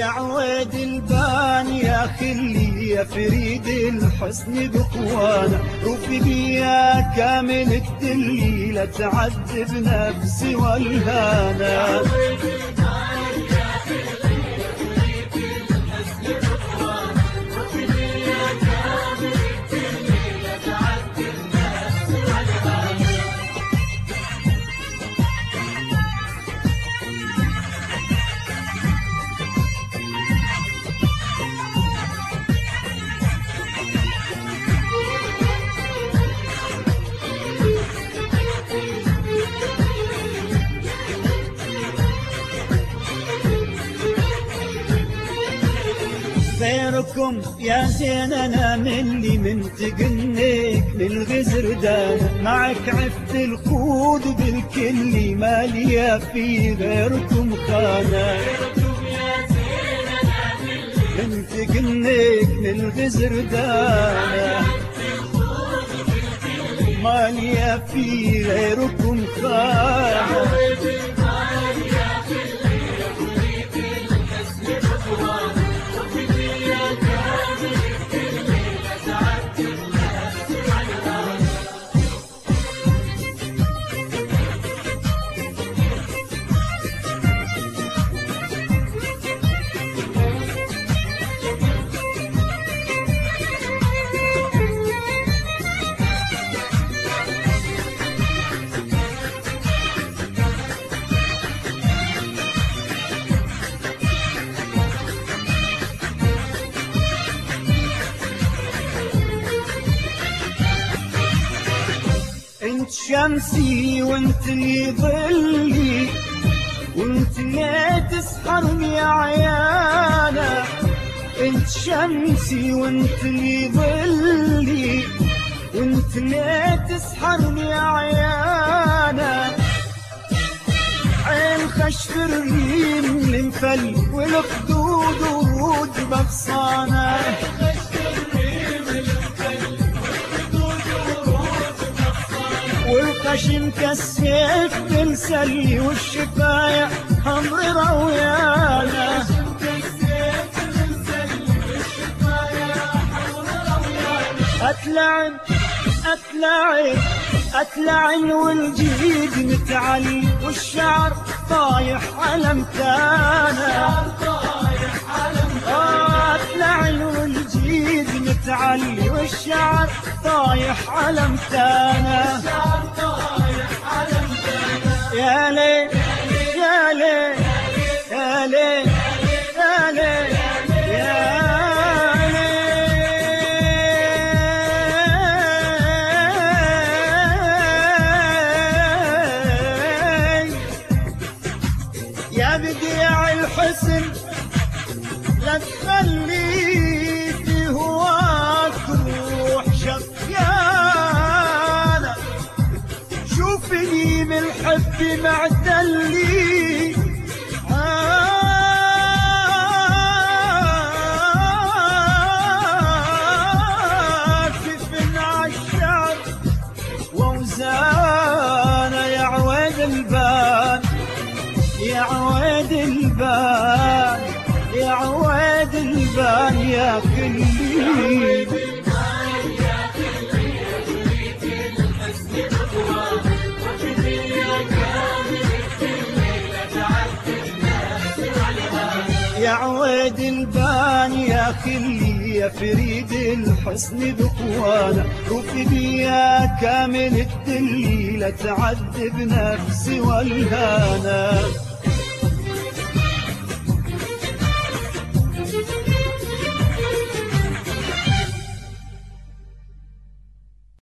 عويد البان يا خلي يا فريد الحسن بقوانا، روفي بيا كامل الدلي لا تعذب نفسي والهانا. غيركم يا زين انا مني من تقنيك للغزر دانا، معك عفت الخود بالكل مالية في غيركم خانا. غيركم يا زين انا مني من تقنيك للغزر دانا، مالية في غيركم خانا. انت شمسي وانت لي ظلي، وانت لي تسحرني يا عيانا. انت شمسي وانت لي ظلي، وانت لي تسحرني يا عيانا. عين خشف الريم المفل والخدود ورود بغصانه، والقشم كالسيف تنسلي والشفايع حمر رويانا. أتلعن أتلعن أتلعن والجيد متعلي، والشعر طايح على مكانه. أتلعن والجيد متعلي، والشعر طايح على مكانه. يا ليل يا ليل يا ليل يا ليل يا يا بديع الحسن لا تخلي في هواك روح شفيانة. شوفني من الحب معدلي عاكف عالشعر ووزانة. يا عويد البان يا عويد البان يا عويد البان يا كلي. يا عويد البان يا خلي يا فريد الحسن بقوانا، روفي بيا كامل الدلي لا تعذب نفسي والهانا.